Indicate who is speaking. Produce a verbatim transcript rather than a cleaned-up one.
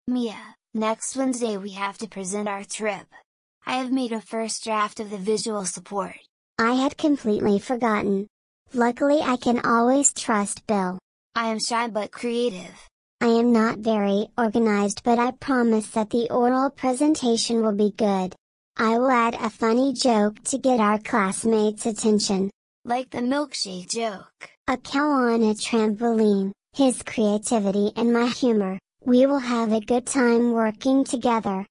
Speaker 1: Mia, next Wednesday we have to present our trip. I have made a first draft of the visual support.
Speaker 2: I had completely forgotten. Luckily I can always trust Bill.
Speaker 1: I am shy but creative.
Speaker 2: I am not very organized, but I promise that the oral presentation will be good. I will add a funny joke to get our classmates' attention.
Speaker 1: Like the milkshake joke.
Speaker 2: A cow on a trampoline, his creativity and my humor. We will have a good time working together.